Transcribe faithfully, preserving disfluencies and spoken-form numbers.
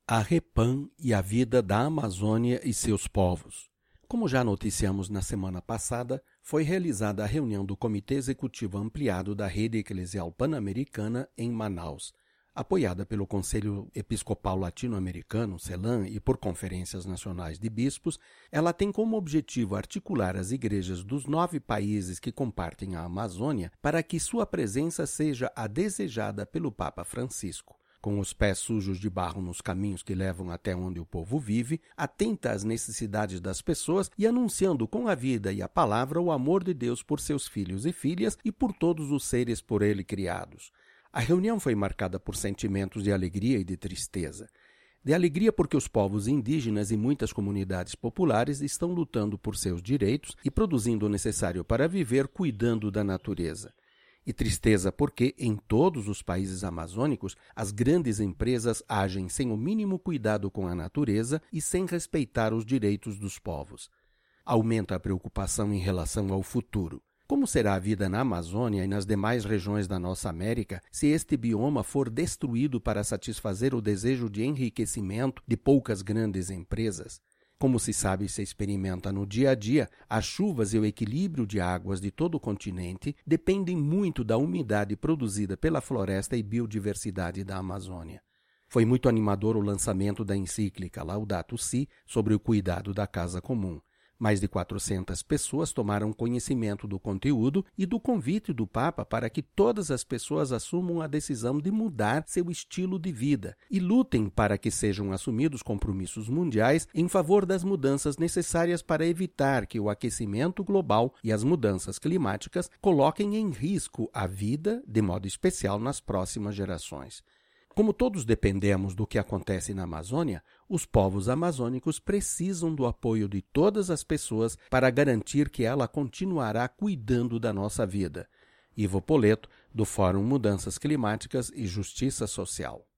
A REPAM e a vida da Amazônia e seus povos. Como já noticiamos na semana passada, foi realizada a reunião do Comitê Executivo Ampliado da Rede Eclesial Pan-Americana em Manaus. Apoiada pelo Conselho Episcopal Latino-Americano, CELAM, e por conferências nacionais de bispos, ela tem como objetivo articular as igrejas dos nove países que compartem a Amazônia para que sua presença seja a desejada pelo Papa Francisco. Com os pés sujos de barro nos caminhos que levam até onde o povo vive, atenta às necessidades das pessoas e anunciando com a vida e a palavra o amor de Deus por seus filhos e filhas e por todos os seres por ele criados. A reunião foi marcada por sentimentos de alegria e de tristeza. De alegria porque os povos indígenas e muitas comunidades populares estão lutando por seus direitos e produzindo o necessário para viver cuidando da natureza. E tristeza porque, em todos os países amazônicos, as grandes empresas agem sem o mínimo cuidado com a natureza e sem respeitar os direitos dos povos. Aumenta a preocupação em relação ao futuro. Como será a vida na Amazônia e nas demais regiões da nossa América se este bioma for destruído para satisfazer o desejo de enriquecimento de poucas grandes empresas? Como se sabe e se experimenta no dia a dia, as chuvas e o equilíbrio de águas de todo o continente dependem muito da umidade produzida pela floresta e biodiversidade da Amazônia. Foi muito animador o lançamento da encíclica Laudato Si sobre o cuidado da casa comum. Mais de quatrocentas pessoas tomaram conhecimento do conteúdo e do convite do Papa para que todas as pessoas assumam a decisão de mudar seu estilo de vida e lutem para que sejam assumidos compromissos mundiais em favor das mudanças necessárias para evitar que o aquecimento global e as mudanças climáticas coloquem em risco a vida, de modo especial nas próximas gerações. Como todos dependemos do que acontece na Amazônia, os povos amazônicos precisam do apoio de todas as pessoas para garantir que ela continuará cuidando da nossa vida. Ivo Poleto, do Fórum Mudanças Climáticas e Justiça Social.